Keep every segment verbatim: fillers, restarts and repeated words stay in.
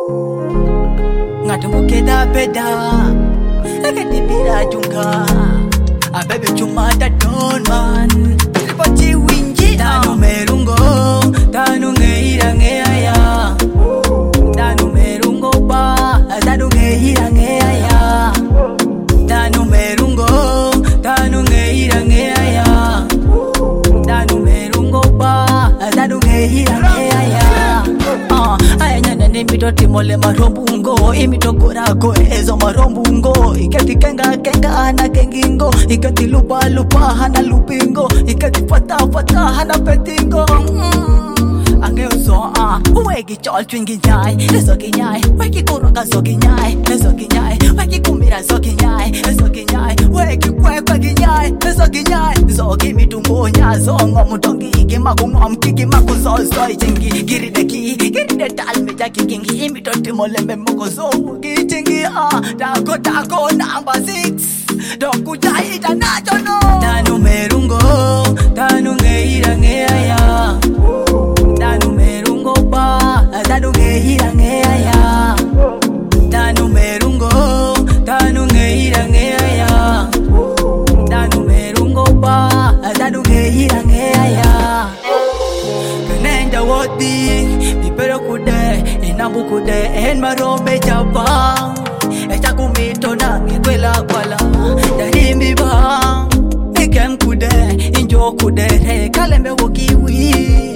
Ngatumukeda beda Akadibira junga A baby chuma da don man Tripoti winji Tanu merungo Tanu ngeira ngeaya Tanu merungo ba Tanu ngeira ngeaya Tanu merungo Tanu ngeira ngeaya Tanu merungo ba Tanu ngeira ngeaya Ayanya nimito timole marombungo imito korako ezo marombungo ikati kenga kenga ana kengingo ikati lupa lupa hana lupingo ikati fata fata hana petingo mm. Angeuzo ah wegi chol twingi nyai ezo kinyai wegi koroka zo kinyai ezo kinyai wegi kumira zo kinyai ezo kinyai wegi kwekwa kinyai ezo kinyai zo kimitungo nyazo ngomutongi kimakungom kikimakuzozo ichingi girideki giride talmeja kikingi imitoti molembe mokozo kichingi ah tako tako number six doku jaita nachono tanu merungo tanu ngeira ngeaya tanu merungo ba tanu ngeira ngeaya tanu merungo tanu ngeira ngeaya tanu merungo ba tanu ngeira ngeaya kenenda wodi pero kude inambu kude en marombe chapa echa kumito na kwela kwala darimbi ba ikem kude injo kude he kalembe wokiwi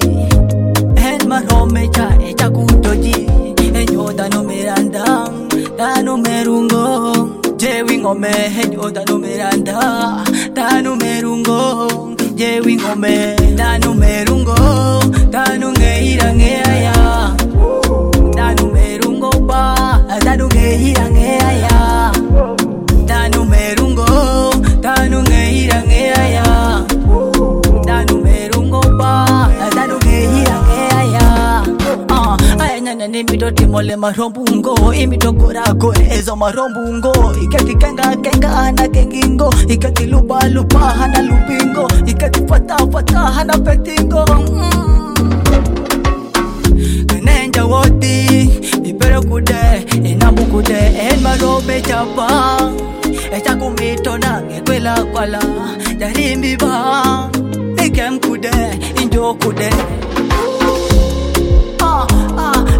en marombe cha echa kutoji enjo dano miranda dano merungo jewi ngome enjo dano miranda dano merungo jewi ngome dano merungo dano ngeira ngeaya dano merungo ba dano ngeira ngeaya dano merungo dano ngeira ngeaya dano merungo ba dano ngeira ngeaya ah ayanya nimito timole marombungo imito korako ezo marombungo ikati kenga kenga ana kengingo ikati lupa lupa hana lupingo ikati fata fata hana petingo mm. Nenja wodi Ipero kude Inambu kude En marobe chapa Echa kumito nange kwela kwala Jarimbi ba Ikem kude Injo kude Ah ah